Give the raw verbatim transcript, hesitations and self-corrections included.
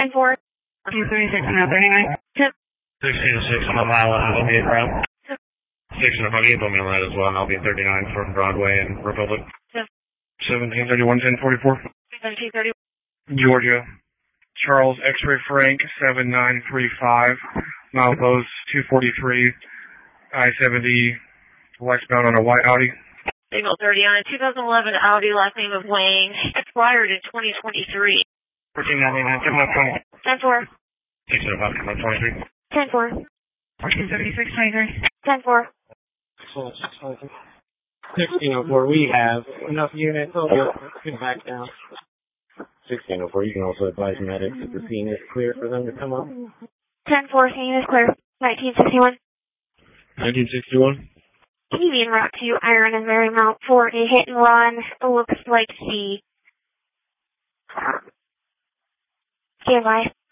ten four. two thirty-six on the thirty-nine. sixteen six on the mile and I'll be at route. six and a buggy, put me on that as well, and I'll be at thirty-nine from Broadway and Republic. seventeen thirty-one, ten forty-four. seventeen thirty. Georgia. Charles X-Ray Frank, seven nine three five. Milepost two forty-three. I seventy westbound on a white Audi. Signal thirty on a two thousand eleven Audi, last name of Wayne, expired in twenty twenty-three. fourteen ninety-nine, ten twenty. ten four. six and a buck, twenty-three. ten four. fourteen seventy-six, twenty-three. ten four. sixteen oh four, we have enough units. Oh, get back down. sixteen oh four, you can also advise medics if the scene is clear for them to come up. ten four, scene is clear. nineteen sixty-one. nineteen sixty-one. T V en route to Iron and Marymount for a hit and run. It looks like the... Stand by.